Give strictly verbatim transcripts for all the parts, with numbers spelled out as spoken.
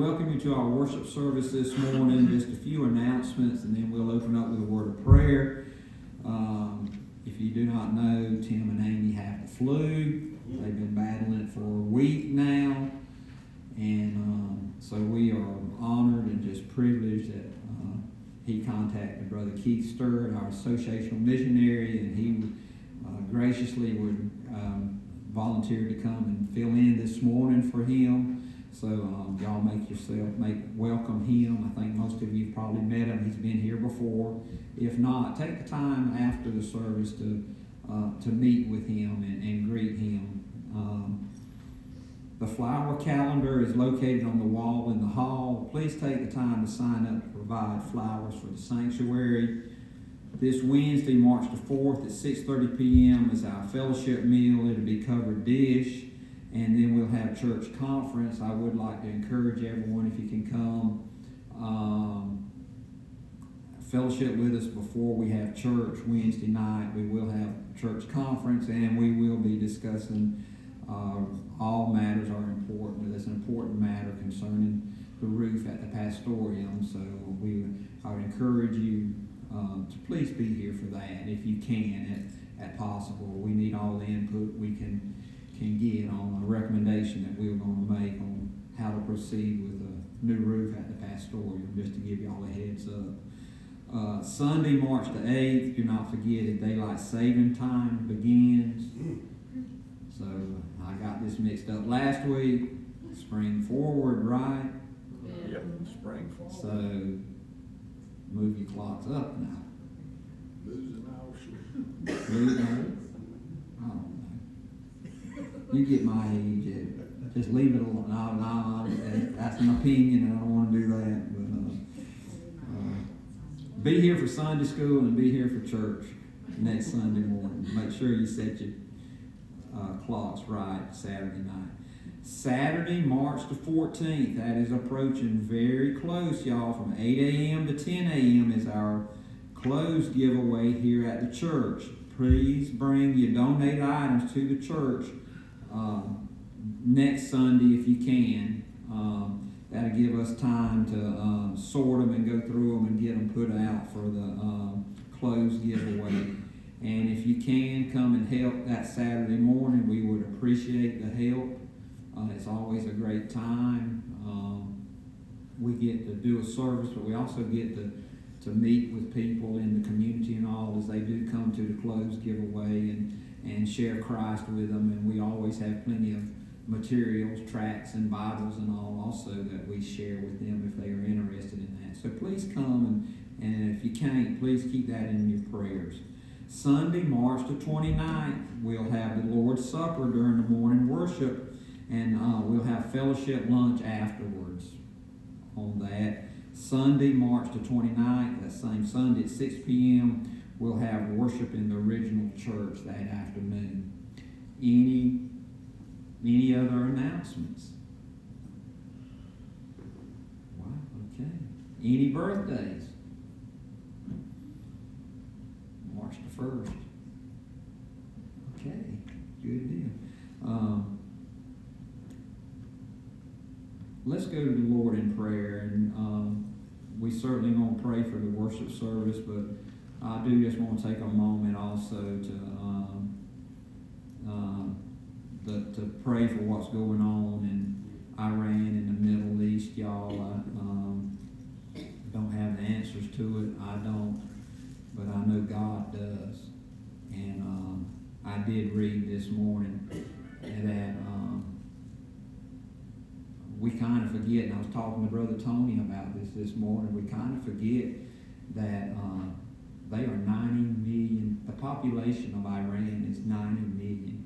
welcome you to our worship service this morning. Just a few announcements, and then we'll open up with a word of prayer. Um, if you do not know, Tim and Amy have the flu. They've been battling it for a week now. And um, so we are honored and just privileged that uh, he contacted Brother Keith Sturt, our associational missionary, and he uh, graciously would um, volunteer to come and fill in this morning for him. So um, y'all make yourself, make welcome him. I think most of you have probably met him. He's been here before. If not, take the time after the service to uh, to meet with him and, and greet him. Um, the flower calendar is located on the wall in the hall. Please take the time to sign up to provide flowers for the sanctuary. This Wednesday, March the fourth at six thirty p.m. is our fellowship meal. It'll be covered dish. And then we'll have church conference. I would like to encourage everyone, if you can come, um, fellowship with us before we have church Wednesday night. We will have church conference, and we will be discussing uh, all matters are important. There's an important matter concerning the roof at the pastorium. So we, I would encourage you um, to please be here for that if you can, at, at possible. We need all the input we can can get on a recommendation that we're going to make on how to proceed with a new roof at the pastorium, just to give y'all a heads up. Uh, Sunday, March the eighth, do not forget that daylight saving time begins. So I got this mixed up last week. Spring forward, right? Yep, spring forward. So move your clocks up now. Losing our shit. Losing I don't know. You get my age. Just leave it alone. No, no, that's an opinion, and I don't want to do that. But uh, uh, be here for Sunday school and be here for church next Sunday morning. Make sure you set your uh, clocks right Saturday night. Saturday, March the fourteenth. That is approaching very close, y'all. From eight a.m. to ten a.m. is our clothes giveaway here at the church. Please bring your donated items to the church Um, next Sunday if you can. Um, that'll give us time to um, sort them and go through them and get them put out for the um, clothes giveaway. And if you can, come and help that Saturday morning. We would appreciate the help. Uh, it's always a great time. Um, we get to do a service, but we also get to, to meet with people in the community and all as they do come to the clothes giveaway and and share Christ with them. And we always have plenty of materials, tracts, and Bibles and all also that we share with them if they are interested in that. So please come, and, and if you can't, please keep that in your prayers. Sunday, March the twenty-ninth, we'll have the Lord's Supper during the morning worship, and uh, we'll have fellowship lunch afterwards on that. Sunday, March the twenty-ninth, that same Sunday at six p.m., we'll have worship in the original church that afternoon. Any, any other announcements? Wow, okay. Any birthdays? March the first. Okay, good deal. Um, let's go to the Lord in prayer, and um, we certainly going to pray for the worship service, but I do just want to take a moment also to um, uh, the, to pray for what's going on in Iran and the Middle East, y'all. I um, don't have the answers to it. I don't, but I know God does. And um, I did read this morning that um, we kind of forget, and I was talking to Brother Tony about this this morning, we kind of forget that uh, they are ninety million. The population of Iran is ninety million.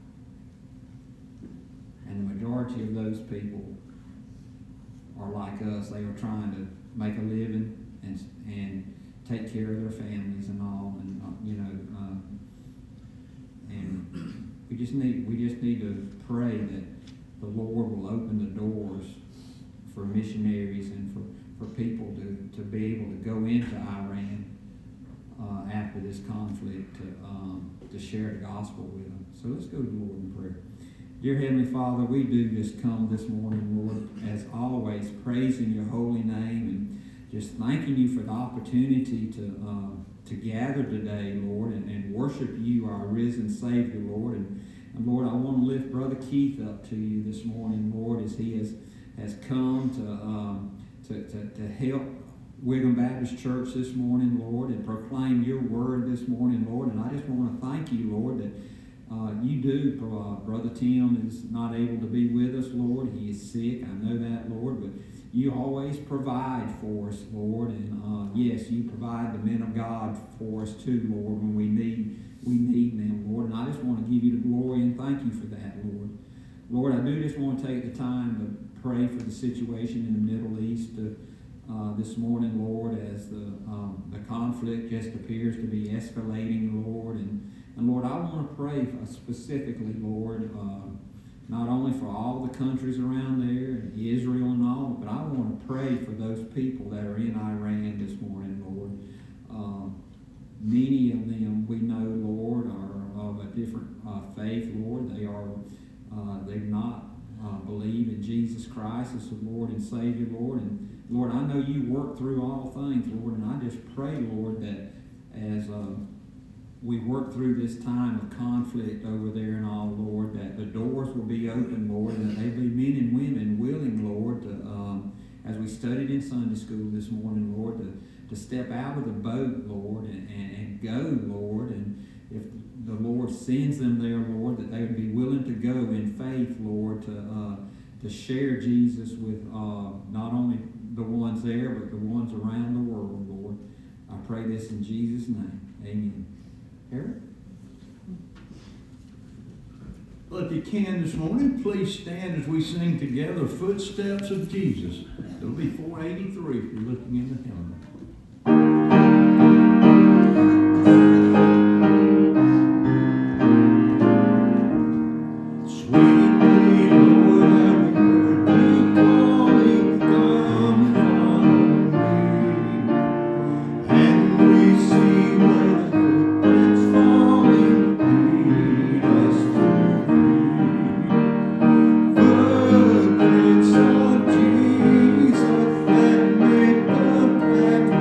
And the majority of those people are like us. They are trying to make a living and and take care of their families and all. And, uh, you know, uh, and we just need we just need to pray that the Lord will open the doors for missionaries and for, for people to, to be able to go into Iran Uh, after this conflict to, um, to share the gospel with them. So let's go to the Lord in prayer. Dear Heavenly Father, we do just come this morning, Lord, as always, praising your holy name and just thanking you for the opportunity to uh, to gather today, Lord, and, and worship you, our risen Savior, Lord. And, and Lord, I want to lift Brother Keith up to you this morning, Lord, as he has, has come to, um, to, to, to help Wiggum Baptist Church this morning, Lord, and proclaim your word this morning, Lord. And I just want to thank you, Lord, that Uh, you do, uh, Brother Tim is not able to be with us, Lord. He is sick. I know that, Lord, but you always provide for us, Lord. And uh, yes, you provide the men of God for us too, Lord, when we need we need them, Lord. And I just want to give you the glory and thank you for that, Lord. Lord, I do just want to take the time to pray for the situation in the Middle East to, uh, this morning, Lord, as the um, the conflict just appears to be escalating, Lord. And And Lord, I want to pray for specifically, Lord, uh, not only for all the countries around there, and Israel and all, but I want to pray for those people that are in Iran this morning, Lord. Um, many of them we know, Lord, are of a different uh, faith, Lord. They are, uh, they not uh, believe in Jesus Christ as the Lord and Savior, Lord. And Lord, I know you work through all things, Lord, and I just pray, Lord, that as uh, we work through this time of conflict over there and all, Lord, that the doors will be open, Lord, and that there be men and women willing, Lord, to, um, as we studied in Sunday school this morning, Lord, to, to step out of the boat, Lord, and, and, and go, Lord. And if the Lord sends them there, Lord, that they would be willing to go in faith, Lord, to uh, to share Jesus with uh, not only the ones there, but the ones around the world, Lord. I pray this in Jesus' name. Amen. Eric? Well, if you can this morning, please stand as we sing together Footsteps of Jesus. It'll be four eighty-three if you're looking in the hymnal. Footprints of Jesus that made the path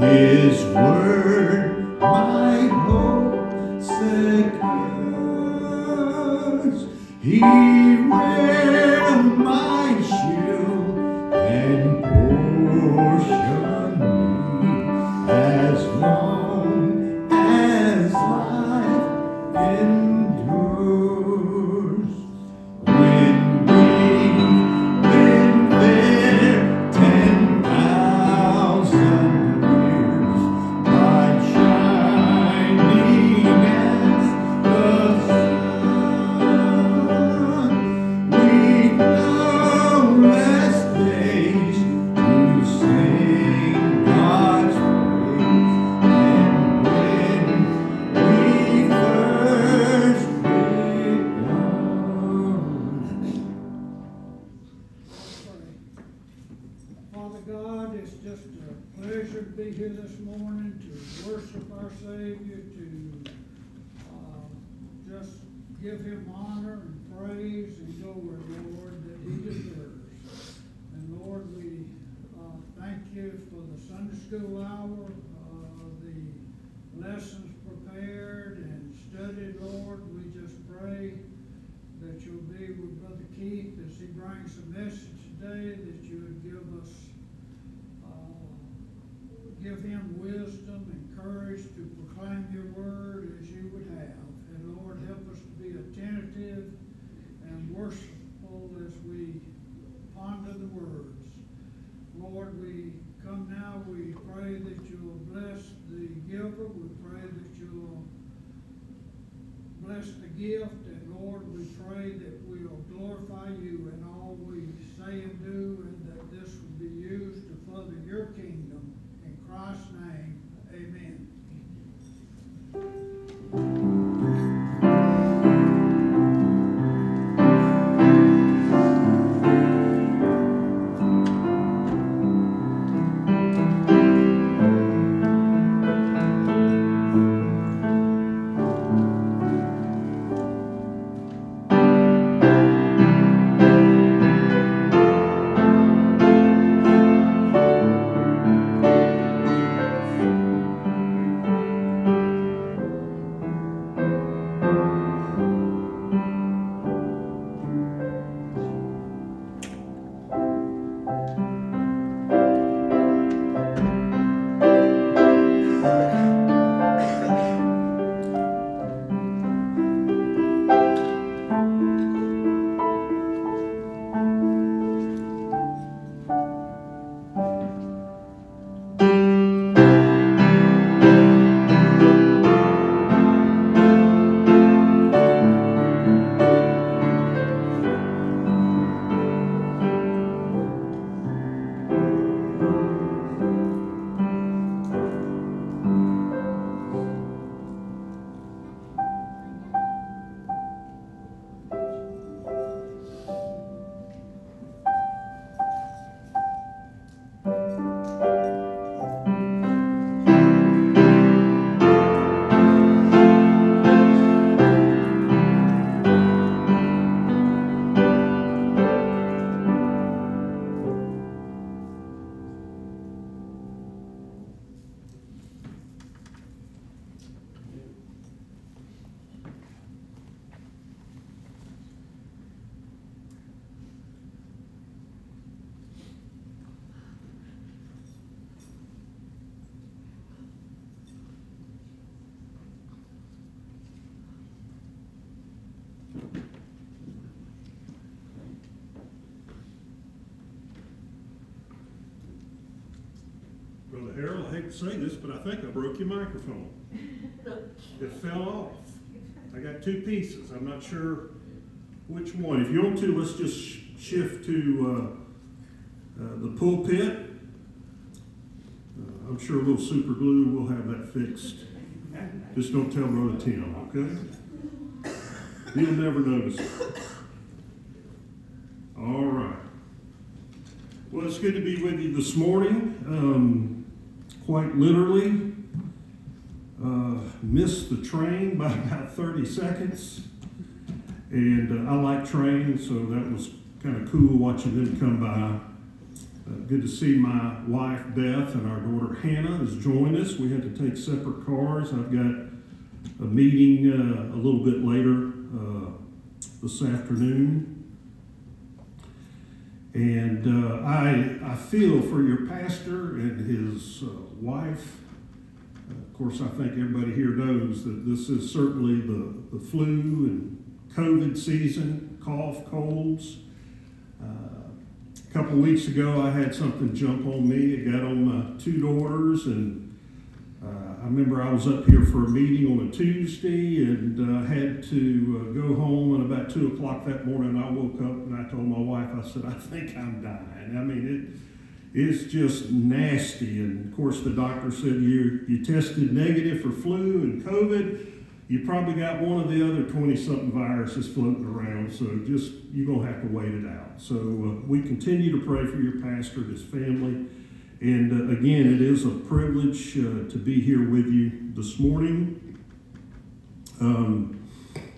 His word my hope secures. He will my shield and portion be, as long as life endures. When we've been there ten thousand years, light shining as the sun, we've no less days to sing God's praise than when we first begun. Father God, it's just a pleasure to be here this morning to worship our Savior, to uh, just give Him honor and praise and glory, Lord, that He deserves. And Lord, we uh, thank you for the Sunday school hour, uh, the lessons prepared and studied, Lord. We just pray that you'll be with Brother Keith as he brings the message today, that you would give us, uh, give him wisdom and courage to proclaim your word as you would have. And Lord, help us to be attentive and worshipful as we ponder the words. Lord, we come now, we pray that you'll bless the giver, we pray that you'll bless the gift, and Lord, we pray that we'll glorify you in all we say and do, and that this will be used to further your kingdom. In Christ's name, amen. Brother Harold, I hate to say this, but I think I broke your microphone. It fell off. I got two pieces. I'm not sure which one. If you want to, let's just sh shift to uh, uh, the pulpit. Uh, I'm sure a little super glue will have that fixed. Just don't tell Brother Tim, okay? He'll never notice it. All right. Well, it's good to be with you this morning. Um, quite literally, uh, missed the train by about thirty seconds. And uh, I like trains, so that was kind of cool watching them come by. Uh, good to see my wife Beth and our daughter Hannah has joined us. We had to take separate cars. I've got a meeting uh, a little bit later uh, this afternoon. And uh, I, I feel for your pastor and his uh, wife. Uh, of course, I think everybody here knows that this is certainly the, the flu and COVID season, cough, colds. Uh, a couple weeks ago, I had something jump on me. It got on my two daughters, and uh, I remember I was up here for a meeting on a Tuesday and uh, had to uh, go home. And about two o'clock that morning, I woke up and I told my wife, I said, I think I'm dying. I mean, it is just nasty. And of course, the doctor said, you you tested negative for flu and COVID. You probably got one of the other twenty-something viruses floating around, so just, you're going to have to wait it out. So uh, we continue to pray for your pastor and his family. And uh, again, it is a privilege uh, to be here with you this morning. Um,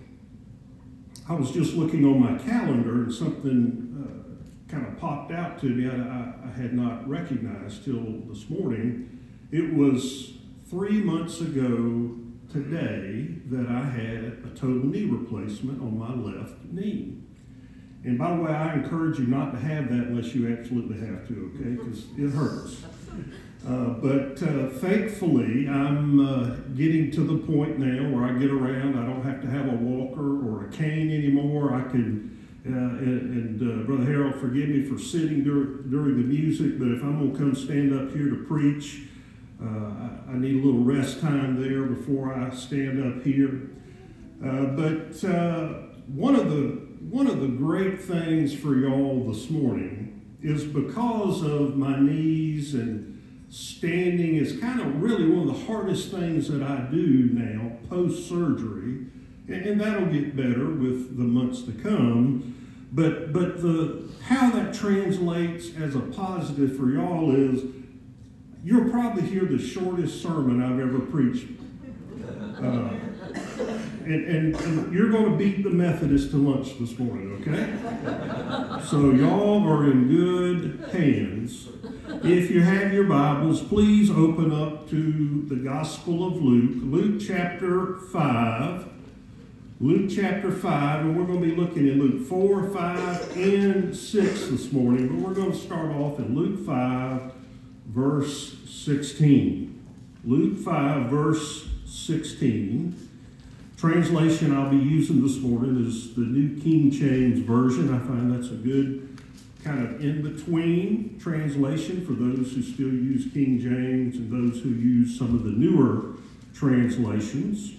I was just looking on my calendar and something uh, kind of popped out to me I, I, I had not recognized till this morning. It was three months ago today that I had a total knee replacement on my left knee. And by the way, I encourage you not to have that unless you absolutely have to, okay? Because it hurts. Uh, but uh, thankfully, I'm uh, getting to the point now where I get around. I don't have to have a walker or a cane anymore. I can, uh, and, and uh, Brother Harold, forgive me for sitting dur- during the music, but if I'm going to come stand up here to preach, Uh, I, I need a little rest time there before I stand up here. Uh, but uh, one of the one of the great things for y'all this morning is because of my knees and standing is kind of really one of the hardest things that I do now post-surgery, and, and that'll get better with the months to come. But but the how that translates as a positive for y'all is you'll probably hear the shortest sermon I've ever preached. Uh, and, and, and you're going to beat the Methodists to lunch this morning, okay? So y'all are in good hands. If you have your Bibles, please open up to the Gospel of Luke, Luke chapter five. Luke chapter five, and we're going to be looking at Luke four, five, and six this morning, but we're going to start off in Luke five, verse sixteen. Luke five, verse sixteen. Translation I'll be using this morning is the New King James Version. I find that's a good kind of in-between translation for those who still use King James and those who use some of the newer translations.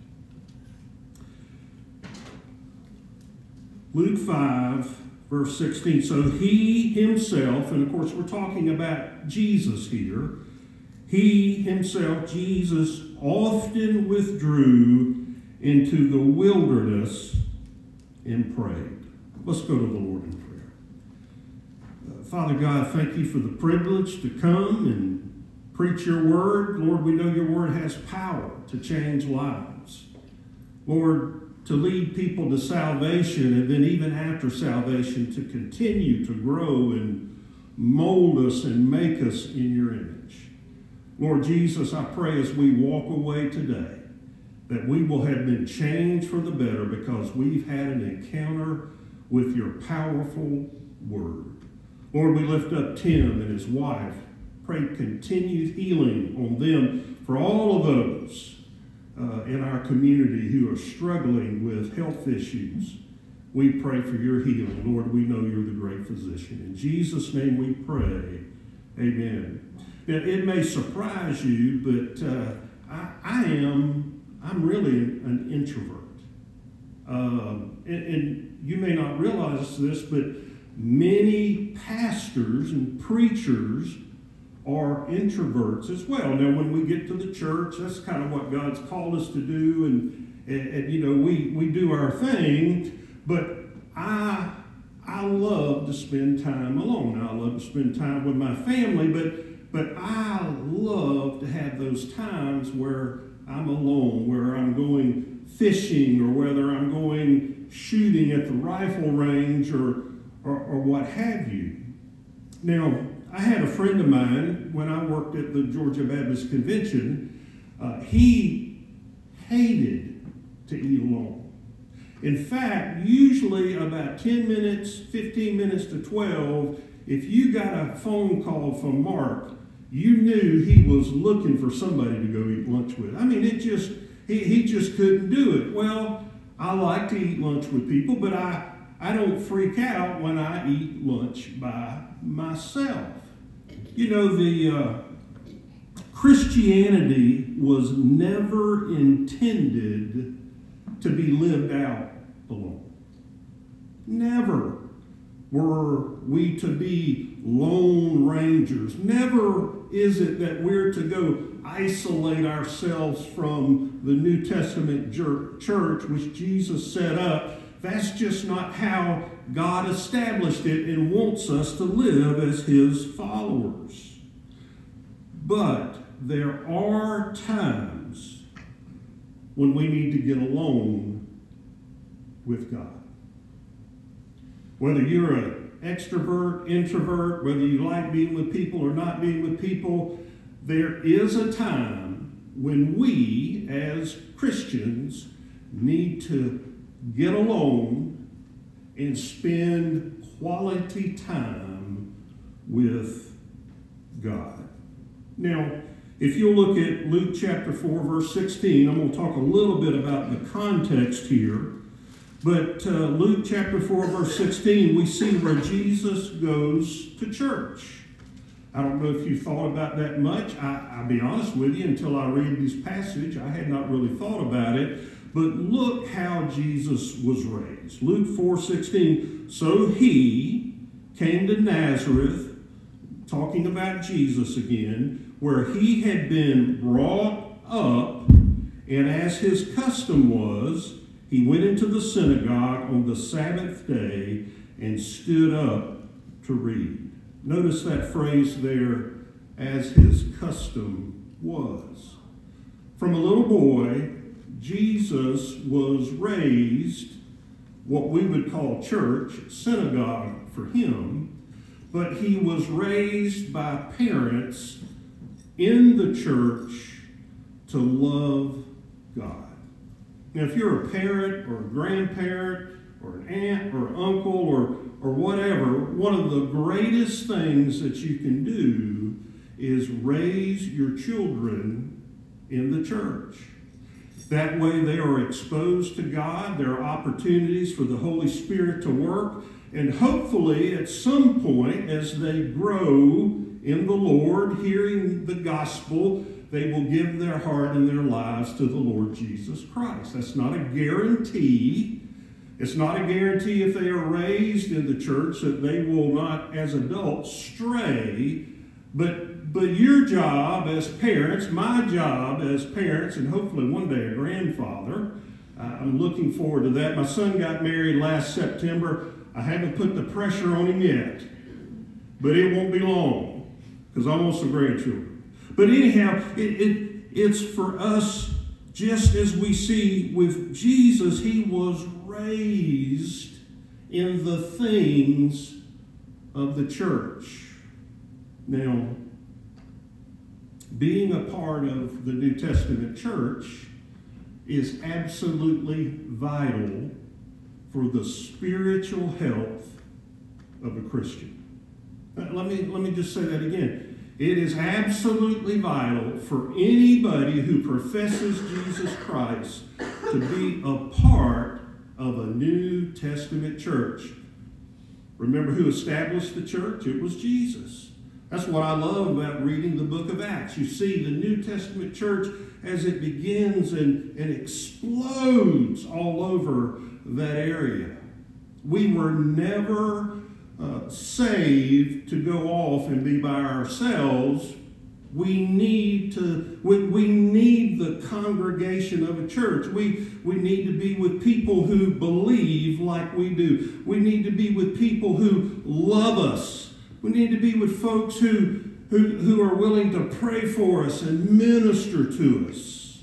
Luke five, verse sixteen. So he himself, and of course we're talking about Jesus here, he himself, Jesus, often withdrew into the wilderness and prayed. Let's go to the Lord in prayer. Uh, Father God, thank you for the privilege to come and preach your word. Lord, we know your word has power to change lives. Lord, to lead people to salvation, and then even after salvation, to continue to grow and mold us and make us in your image. Lord Jesus, I pray as we walk away today that we will have been changed for the better because we've had an encounter with your powerful word. Lord, we lift up Tim and his wife. Pray continued healing on them for all of those Uh, in our community who are struggling with health issues. We pray for your healing. Lord, we know you're the great physician. In Jesus' name we pray. Amen. Now, it may surprise you, but uh, I, I am, I'm really an introvert. Uh, and, and you may not realize this, but many pastors and preachers are introverts as well. Now, when we get to the church, that's kind of what God's called us to do, and, and, and you know, we, we do our thing, but I I love to spend time alone. I love to spend time with my family, but but I love to have those times where I'm alone, where I'm going fishing, or whether I'm going shooting at the rifle range, or or, or what have you. Now, I had a friend of mine when I worked at the Georgia Baptist Convention. Uh, he hated to eat alone. In fact, usually about ten minutes, fifteen minutes to twelve, if you got a phone call from Mark, you knew he was looking for somebody to go eat lunch with. I mean, it just, he, he just couldn't do it. Well, I like to eat lunch with people, but I, I don't freak out when I eat lunch by myself. You know, the uh, Christianity was never intended to be lived out alone. Never were we to be lone rangers. Never is it that we're to go isolate ourselves from the New Testament church, which Jesus set up. That's just not how God established it and wants us to live as his followers. But there are times when we need to get alone with God. Whether you're an extrovert, introvert, whether you like being with people or not being with people, there is a time when we as Christians need to get alone and spend quality time with God. Now, if you'll look at Luke chapter four, verse sixteen, I'm going to talk a little bit about the context here. But uh, Luke chapter four, verse sixteen, we see where Jesus goes to church. I don't know if you thought about that much. I, I'll be honest with you, until I read this passage, I had not really thought about it. But look how Jesus was raised. Luke four sixteen, so he came to Nazareth, talking about Jesus again, where he had been brought up, and as his custom was, he went into the synagogue on the Sabbath day and stood up to read. Notice that phrase there, as his custom was. From a little boy, Jesus was raised, what we would call church, synagogue for him, but he was raised by parents in the church to love God. Now, if you're a parent or a grandparent or an aunt or uncle or, or whatever, one of the greatest things that you can do is raise your children in the church. That way they are exposed to God. There are opportunities for the Holy Spirit to work. And hopefully at some point as they grow in the Lord, hearing the gospel, they will give their heart and their lives to the Lord Jesus Christ. That's not a guarantee. It's not a guarantee if they are raised in the church that they will not, as adults, stray. But, but your job as parents, my job as parents, and hopefully one day a grandfather, uh, I'm looking forward to that. My son got married last September. I haven't put the pressure on him yet, but it won't be long because I want some grandchildren. But anyhow, it, it, it's for us, just as we see with Jesus, he was raised in the things of the church. Now, being a part of the New Testament church is absolutely vital for the spiritual health of a Christian. Let me, let me just say that again. It is absolutely vital for anybody who professes Jesus Christ to be a part of a New Testament church. Remember who established the church? It was Jesus. That's what I love about reading the book of Acts. You see the New Testament church as it begins and, and explodes all over that area. We were never Uh, saved to go off and be by ourselves. We need to we, we need the congregation of a church. We we need to be with people who believe like we do. We need to be with people who love us. We need to be with folks who who, who are willing to pray for us and minister to us.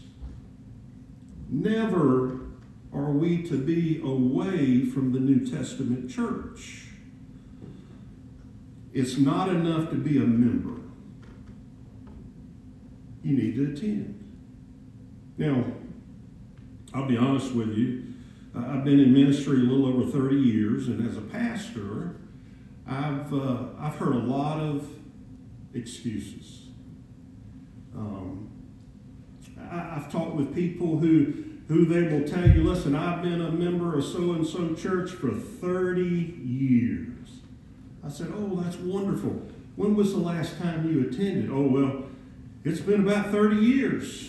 Never are we to be away from the New Testament church. it's not enough to be a member. You need to attend. Now, I'll be honest with you. I've been in ministry a little over thirty years, and as a pastor, I've uh, I've heard a lot of excuses. Um, I, I've talked with people who who they will tell you, listen, I've been a member of so-and-so church for thirty years. I said, oh, that's wonderful. When was the last time you attended? Oh, well, it's been about thirty years.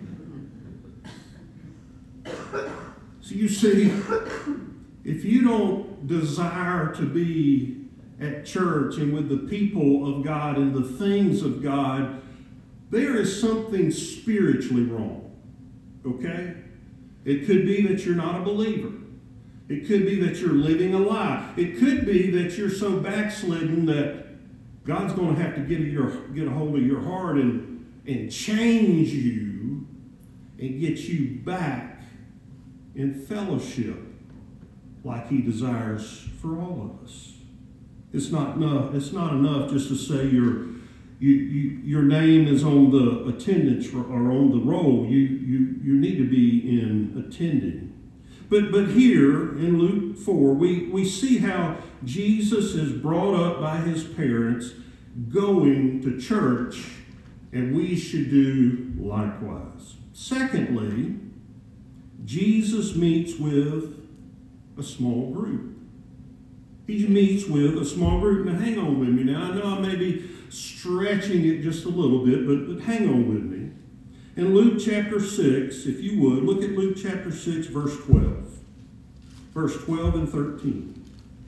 So you see, if you don't desire to be at church and with the people of God and the things of God, there is something spiritually wrong, okay? It could be that you're not a believer. It could be that you're living a lie. It could be that you're so backslidden that God's going to have to get a, your, get a hold of your heart and, and change you and get you back in fellowship like he desires for all of us. It's not enough, it's not enough just to say your, you, you, your name is on the attendance or on the roll. You, you, you need to be in attending. But, but here in Luke four, we, we see how Jesus is brought up by his parents going to church, and we should do likewise. Secondly, Jesus meets with a small group. He meets with a small group. Now, hang on with me. Now, I know I may be stretching it just a little bit, but, but hang on with me. In Luke chapter six, if you would, look at Luke chapter six, verse twelve. Verse twelve and thirteen.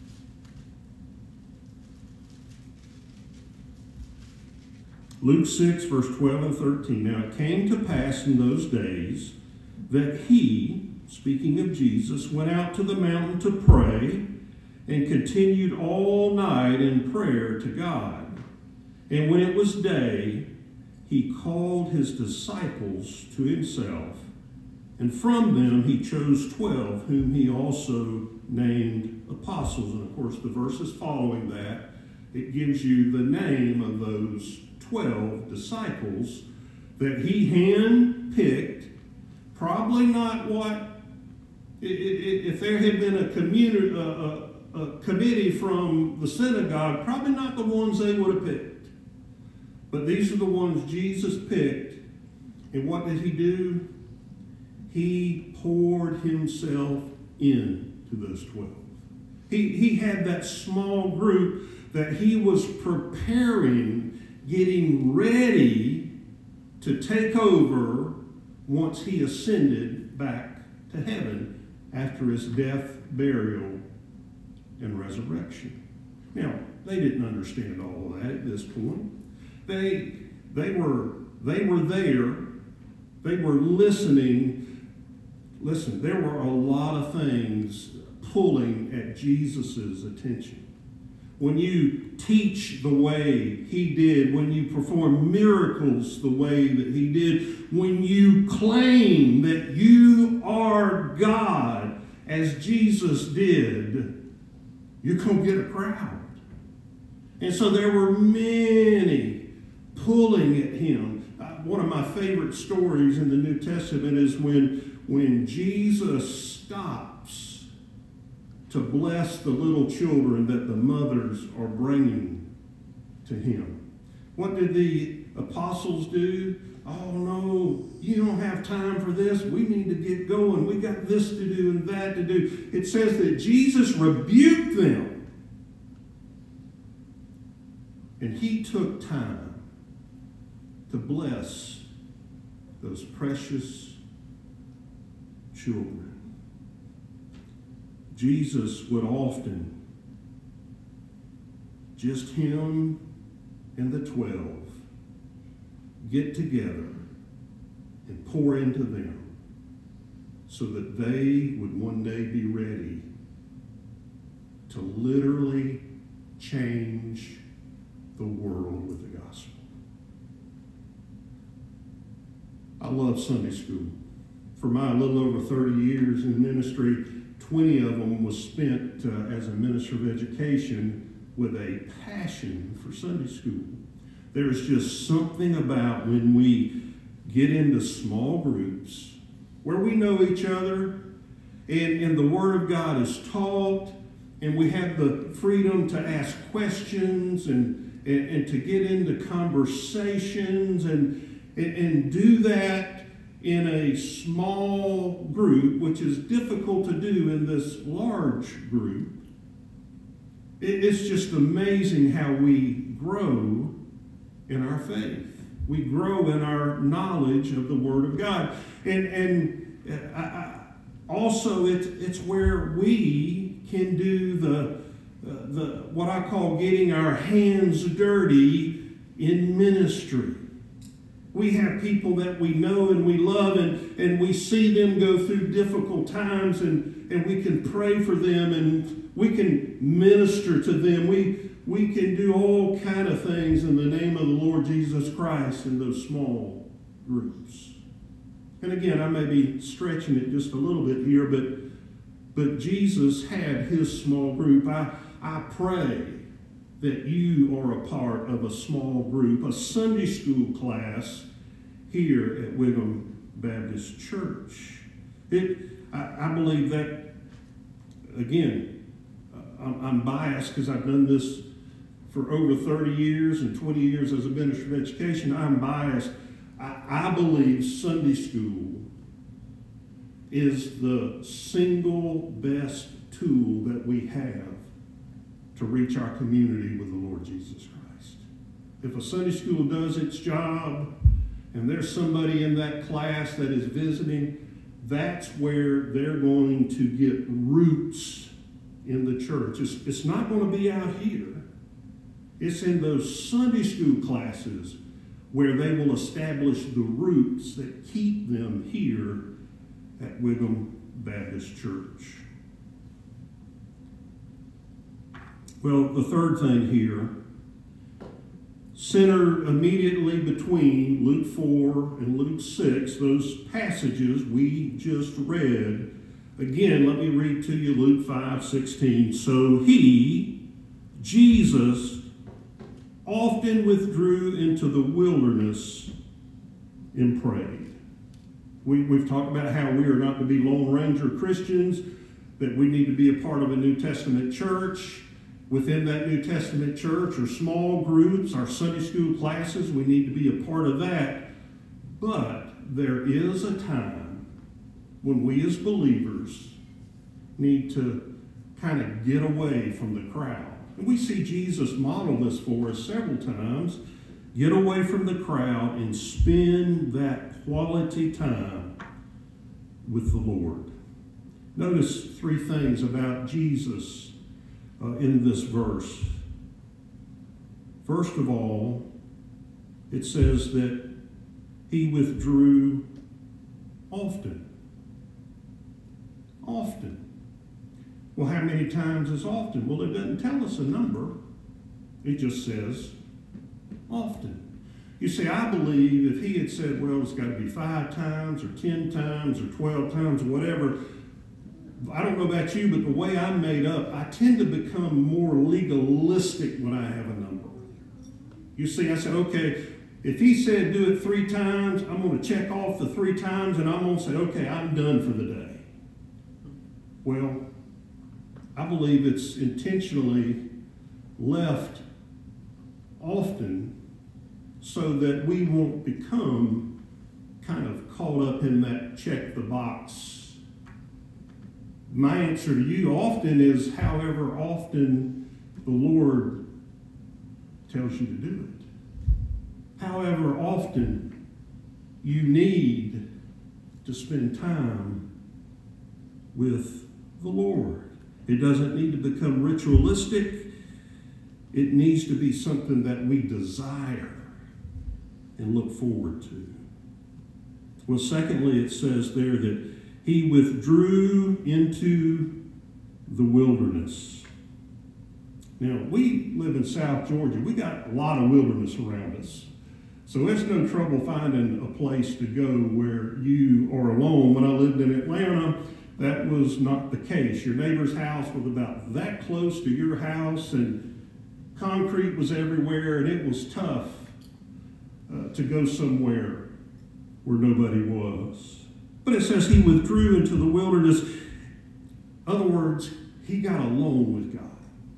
Luke six, verse twelve and thirteen. Now, it came to pass in those days that he, speaking of Jesus, went out to the mountain to pray and continued all night in prayer to God. And when it was day, he called his disciples to himself, and from them he chose twelve, whom he also named apostles. And of course, the verses following that, it gives you the name of those twelve disciples that he handpicked. Probably not what, if there had been a, community, a, a, a committee from the synagogue, probably not the ones they would have picked. But these are the ones Jesus picked. And what did he do? He poured himself into those twelve. He, he had that small group that he was preparing, getting ready to take over once he ascended back to heaven after his death, burial, and resurrection. Now, they didn't understand all of that at this point. They, they, were, they were there. They were listening. Listen, there were a lot of things pulling at Jesus' attention. When you teach the way he did, when you perform miracles the way that he did, when you claim that you are God as Jesus did, you're going to get a crowd. And so there were many pulling at him. Uh, one of my favorite stories in the New Testament is when, when Jesus stops to bless the little children that the mothers are bringing to him. What did the apostles do? Oh, no, you don't have time for this. We need to get going. We got this to do and that to do. It says that Jesus rebuked them. And he took time to bless those precious children. Jesus would often, just him and the twelve, get together and pour into them so that they would one day be ready to literally change the world with the gospel. I love Sunday school. For my little over thirty years in ministry, twenty of them was spent uh, as a minister of education with a passion for Sunday school. There's just something about when we get into small groups where we know each other and, and the Word of God is taught and we have the freedom to ask questions and, and, and to get into conversations and, and, and do that in a small group, which is difficult to do in this large group. It, it's just amazing how we grow in our faith. We grow in our knowledge of the Word of God. And, and I, I, also, it's, it's where we can do the, uh, the what I call getting our hands dirty in ministry. We have people that we know and we love, and, and we see them go through difficult times, and, and we can pray for them, and we can minister to them. We, we can do all kind of things in the name of the Lord Jesus Christ in those small groups. And again, I may be stretching it just a little bit here, but, but Jesus had his small group. I, I pray that you are a part of a small group, a Sunday school class here at Wiggum Baptist Church. It, I, I believe that, again, I'm, I'm biased because I've done this for over thirty years and twenty years as a minister of education. I'm biased. I, I believe Sunday school is the single best tool that we have to reach our community with the Lord Jesus Christ. If a Sunday school does its job and there's somebody in that class that is visiting, that's where they're going to get roots in the church. It's, it's not going to be out here. It's in those Sunday school classes where they will establish the roots that keep them here at Wiggum Baptist Church. Well, the third thing here, centered immediately between Luke four and Luke six, those passages we just read. Again, let me read to you Luke five sixteen. So he, Jesus, often withdrew into the wilderness and prayed. We, we've talked about how we are not to be Lone Ranger Christians, that we need to be a part of a New Testament church. Within that New Testament church or small groups, our Sunday school classes, we need to be a part of that. But there is a time when we as believers need to kind of get away from the crowd. And we see Jesus model this for us several times. Get away from the crowd and spend that quality time with the Lord. Notice three things about Jesus uh, in this verse. First of all, it says that he withdrew often. Often. Well, how many times is often? Well, it doesn't tell us a number. It just says often. You see, I believe if he had said, well, it's got to be five times or ten times or twelve times or whatever, I don't know about you, but the way I'm made up, I tend to become more legalistic when I have a number. You see, I said, okay, if he said do it three times, I'm going to check off the three times and I'm going to say, okay, I'm done for the day. Well, I believe it's intentionally left often so that we won't become kind of caught up in that check the box. My answer to you often is however often the Lord tells you to do it. However often you need to spend time with the Lord. It doesn't need to become ritualistic. It needs to be something that we desire and look forward to. Well, secondly, it says there that he withdrew into the wilderness. Now, we live in South Georgia. We got a lot of wilderness around us. So it's no trouble finding a place to go where you are alone. When I lived in Atlanta, that was not the case. Your neighbor's house was about that close to your house, and concrete was everywhere, and it was tough uh, to go somewhere where nobody was. But it says he withdrew into the wilderness. In other words, he got alone with God.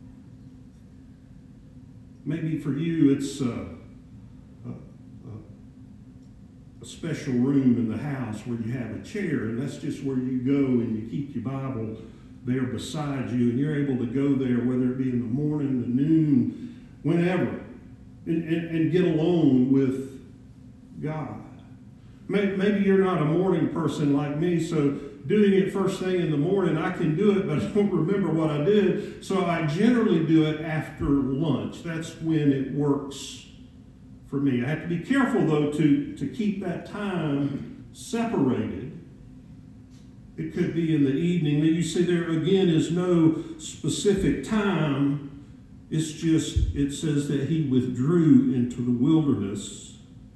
Maybe for you it's uh, a, a, a special room in the house where you have a chair, and that's just where you go and you keep your Bible there beside you, and you're able to go there, whether it be in the morning, the noon, whenever, and, and, and get alone with God. Maybe you're not a morning person like me, so doing it first thing in the morning, I can do it, but I don't remember what I did. So I generally do it after lunch. That's when it works for me. I have to be careful, though, to, to keep that time separated. It could be in the evening. You see, there again is no specific time. It's just, it says that he withdrew into the wilderness.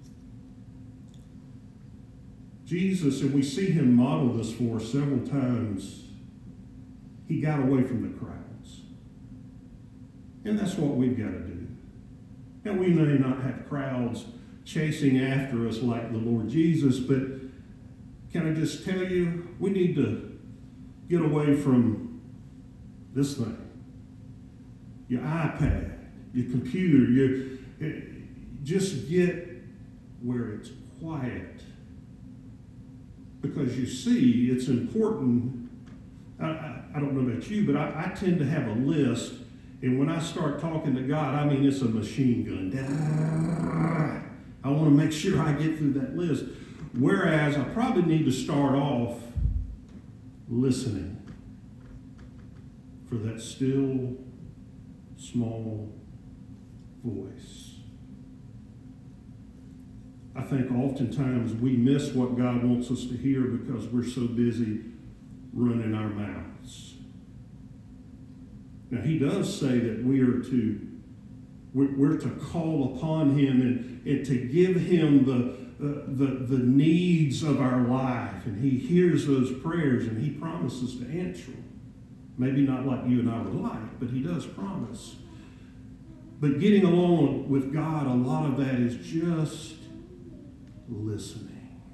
Jesus, and we see him model this for us several times, he got away from the crowds. And that's what we've got to do. And we may not have crowds chasing after us like the Lord Jesus, but can I just tell you, we need to get away from this thing. Your iPad, your computer, your, just get where it's quiet. Because you see, it's important. I, I, I don't know about you, but I, I tend to have a list, and when I start talking to God, I mean, it's a machine gun. I want to make sure I get through that list. Whereas I probably need to start off listening for that still, small voice. I think oftentimes we miss what God wants us to hear because we're so busy running our mouths. Now, he does say that we are to we're to call upon him and, and to give him the, uh, the, the needs of our life. And he hears those prayers and he promises to answer them. Maybe not like you and I would like, but he does promise. But getting along with God, a lot of that is just listening.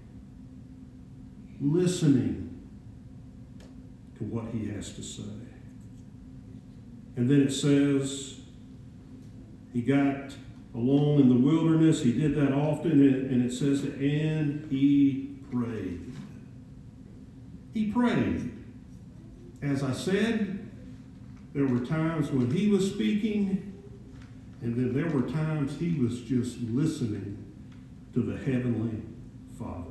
Listening to what he has to say. And then it says he got alone in the wilderness. He did that often, and it says, and he prayed. He prayed. As I said, there were times when he was speaking, and then there were times he was just listening to the Heavenly Father.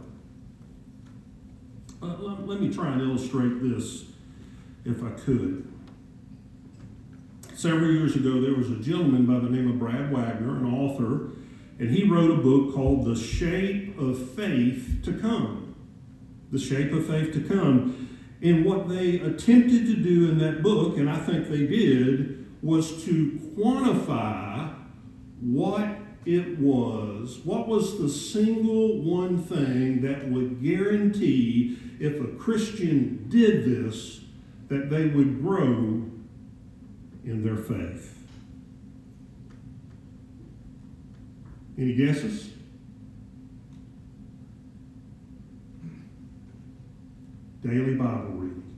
Uh, let, let me try and illustrate this if I could. Several years ago, there was a gentleman by the name of Brad Wagner, an author, and he wrote a book called The Shape of Faith to Come. The Shape of Faith to Come. And what they attempted to do in that book, and I think they did, was to quantify what it was, what was the single one thing that would guarantee if a Christian did this, that they would grow in their faith. Any guesses? Daily Bible reading.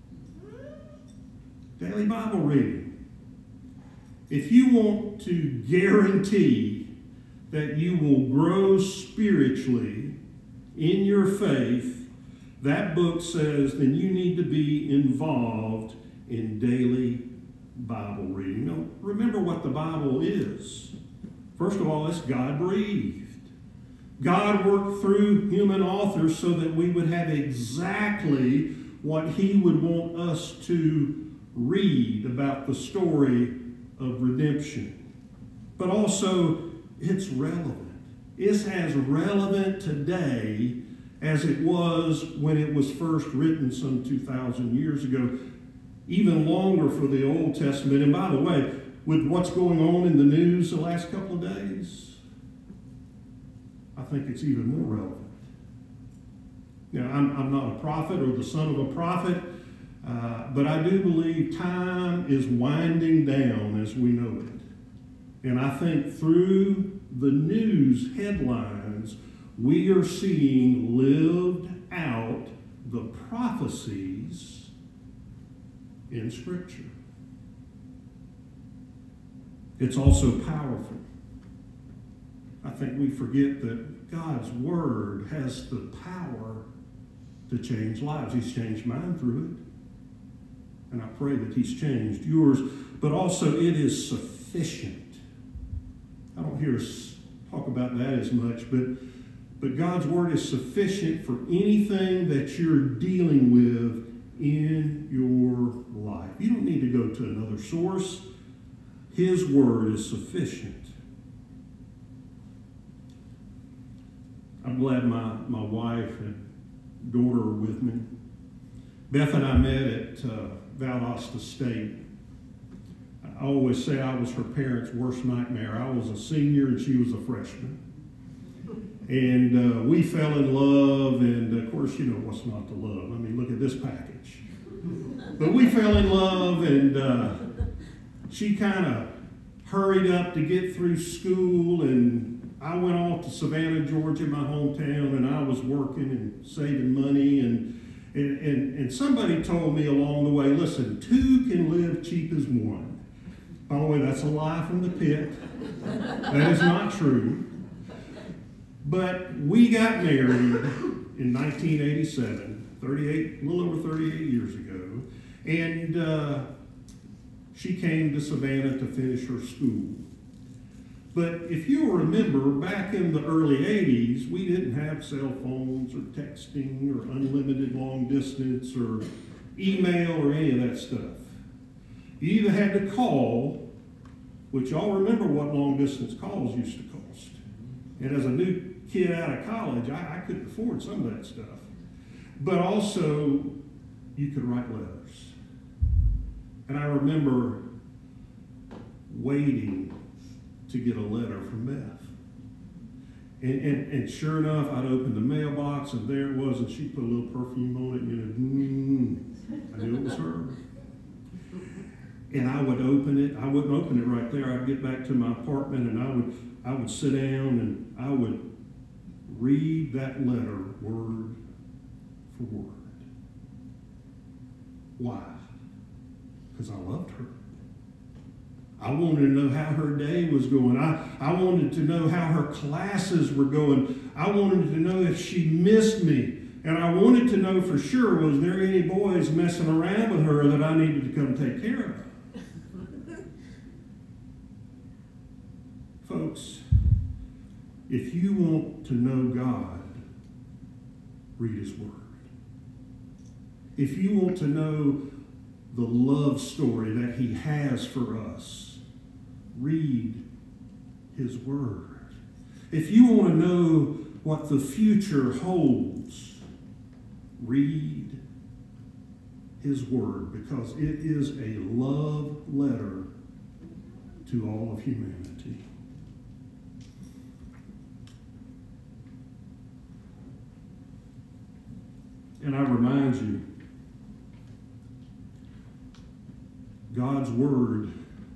Daily Bible reading. If you want to guarantee that you will grow spiritually in your faith, that book says then you need to be involved in daily Bible reading. Now, remember what the Bible is. First of all, it's God-breathed. God worked through human authors so that we would have exactly what he would want us to read about the story of redemption. But also, it's relevant. It's as relevant today as it was when it was first written some two thousand years ago. Even longer for the Old Testament. And by the way, with what's going on in the news the last couple of days, I think it's even more relevant. Now, I'm, I'm not a prophet or the son of a prophet, uh, but I do believe time is winding down as we know it. And I think through the news headlines, we are seeing lived out the prophecies in Scripture. It's also powerful. I think we forget that God's Word has the power to change lives. He's changed mine through it. And I pray that He's changed yours. But also it is sufficient. I don't hear us talk about that as much, but, but God's Word is sufficient for anything that you're dealing with in your life. You don't need to go to another source. His Word is sufficient. I'm glad my, my wife and daughter are with me. Beth and I met at uh, Valdosta State. I always say I was her parents' worst nightmare. I was a senior and she was a freshman. And uh, we fell in love, and of course, you know what's not to love. I mean, look at this package. But we fell in love, and uh, she kind of hurried up to get through school, and I went off to Savannah, Georgia, my hometown, and I was working and saving money, and and, and, and somebody told me along the way, listen, two can live cheap as one. By the way, that's a lie from the pit. That is not true. But we got married in nineteen eighty-seven, thirty-eight, a little over thirty-eight years ago, and uh, she came to Savannah to finish her school. But if you remember, back in the early eighties, we didn't have cell phones or texting or unlimited long distance or email or any of that stuff. You either had to call, which y'all remember what long distance calls used to cost. And as a new kid out of college, I, I couldn't afford some of that stuff. But also, you could write letters. And I remember waiting to get a letter from Beth. And, and, and sure enough, I'd open the mailbox, and there it was, and she put a little perfume on it, and you know, mm, I knew it was her. And I would open it. I wouldn't open it right there. I'd get back to my apartment, and I would I would sit down, and I would read that letter word for word. Why? Because I loved her. I wanted to know how her day was going. I, I wanted to know how her classes were going. I wanted to know if she missed me. And I wanted to know for sure, was there any boys messing around with her that I needed to come take care of? Folks, if you want to know God, read His Word. If you want to know the love story that He has for us, read His Word. If you want to know what the future holds, read His Word, because it is a love letter to all of humanity. And I remind you, God's Word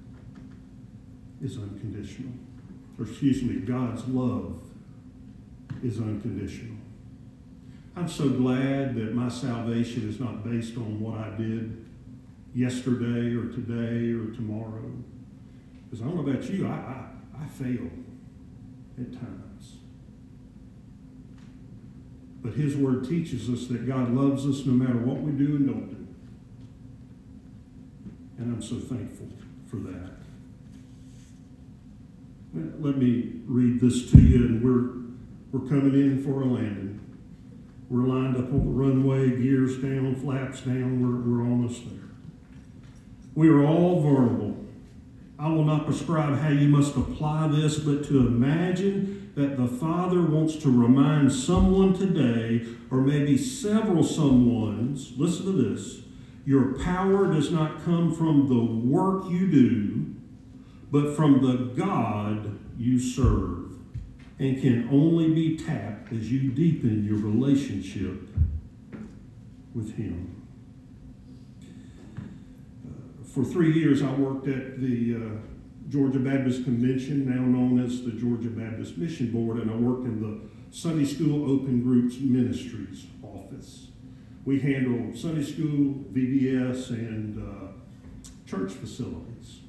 is unconditional. Or excuse me, God's love is unconditional. I'm so glad that my salvation is not based on what I did yesterday or today or tomorrow. Because I don't know about you, I, I, I fail at times. But His Word teaches us that God loves us no matter what we do and don't do. And I'm so thankful for that. Let me read this to you, and we're, we're coming in for a landing. We're lined up on the runway, gears down, flaps down, we're, we're almost there. We are all vulnerable. I will not prescribe how you must apply this, but to imagine that the Father wants to remind someone today, or maybe several someones, listen to this, your power does not come from the work you do, but from the God you serve, and can only be tapped as you deepen your relationship with Him. For three years, I worked at the uh, Georgia Baptist Convention, now known as the Georgia Baptist Mission Board, and I work in the Sunday School Open Groups Ministries office. We handle Sunday school, V B S, and uh, church facilities.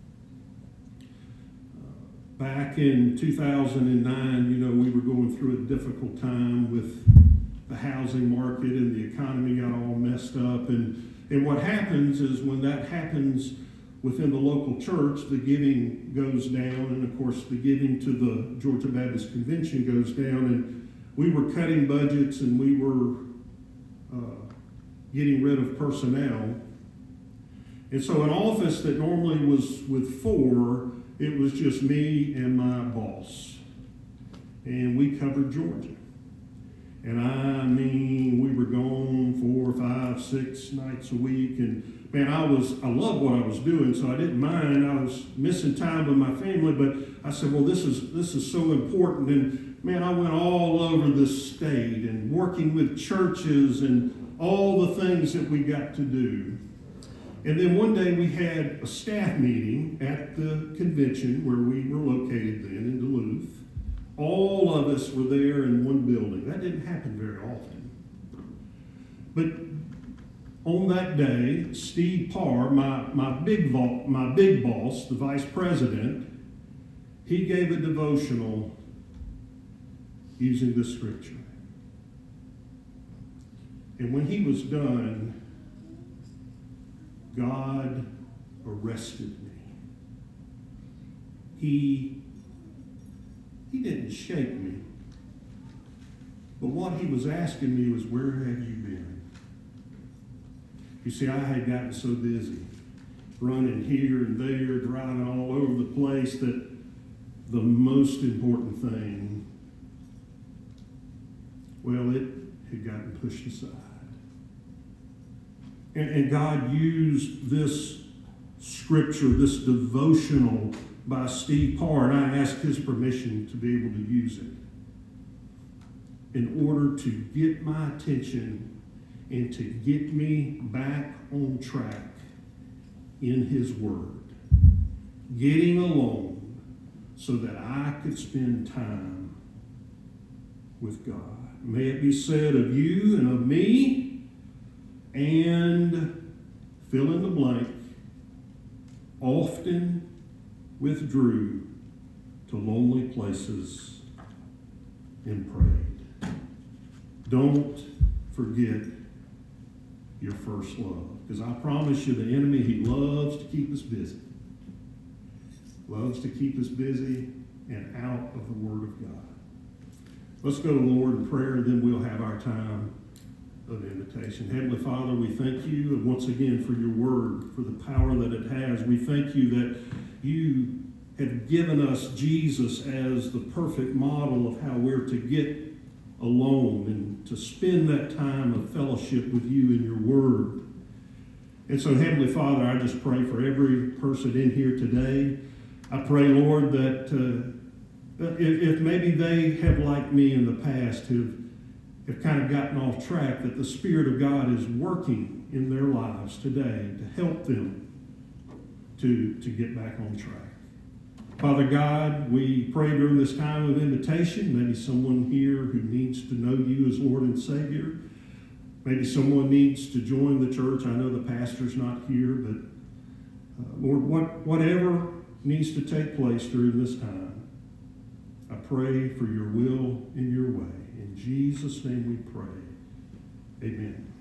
Uh, back in two thousand nine, you know, we were going through a difficult time with the housing market, and the economy got all messed up. And, and what happens is when that happens within the local church, the giving goes down, and of course the giving to the Georgia Baptist Convention goes down, and we were cutting budgets, and we were uh, getting rid of personnel. And so an office that normally was with four, it was just me and my boss. And we covered Georgia. And I mean, we were gone four, five, six nights a week. And man, I was, I loved what I was doing, so I didn't mind. I was missing time with my family, but I said, well, this is, this is so important. And man, I went all over the state and working with churches and all the things that we got to do. And then one day we had a staff meeting at the convention where we were located then in Duluth. All of us were there in one building. That didn't happen very often. But on that day, Steve Parr, my, my, big, vo- my big boss, the vice president, he gave a devotional using this scripture. And when he was done, God arrested me. He, he didn't shake me. But what he was asking me was, where have you been? You see, I had gotten so busy, running here and there, driving all over the place, that the most important thing, well, it had gotten pushed aside. And, and God used this scripture, this devotional by Steve Parr, and I asked his permission to be able to use it in order to get my attention and to get me back on track in his word, getting alone so that I could spend time with God. May it be said of you and of me, and fill in the blank, often withdrew to lonely places and prayed. Don't forget your first love. Because I promise you, the enemy, he loves to keep us busy. Loves to keep us busy and out of the Word of God. Let's go to the Lord in prayer, and then we'll have our time of invitation. Heavenly Father, we thank you once again for your word, for the power that it has. We thank you that you have given us Jesus as the perfect model of how we're to get alone and to spend that time of fellowship with you in your word. And so, Heavenly Father, I just pray for every person in here today. I pray, Lord, that uh, if, if maybe they have, like me in the past, have have kind of gotten off track, that the Spirit of God is working in their lives today to help them to, to get back on track. Father God, we pray during this time of invitation, maybe someone here who needs to know you as Lord and Savior. Maybe someone needs to join the church. I know the pastor's not here, but uh, Lord, what, whatever needs to take place during this time, I pray for your will and your way. In Jesus' name we pray. Amen.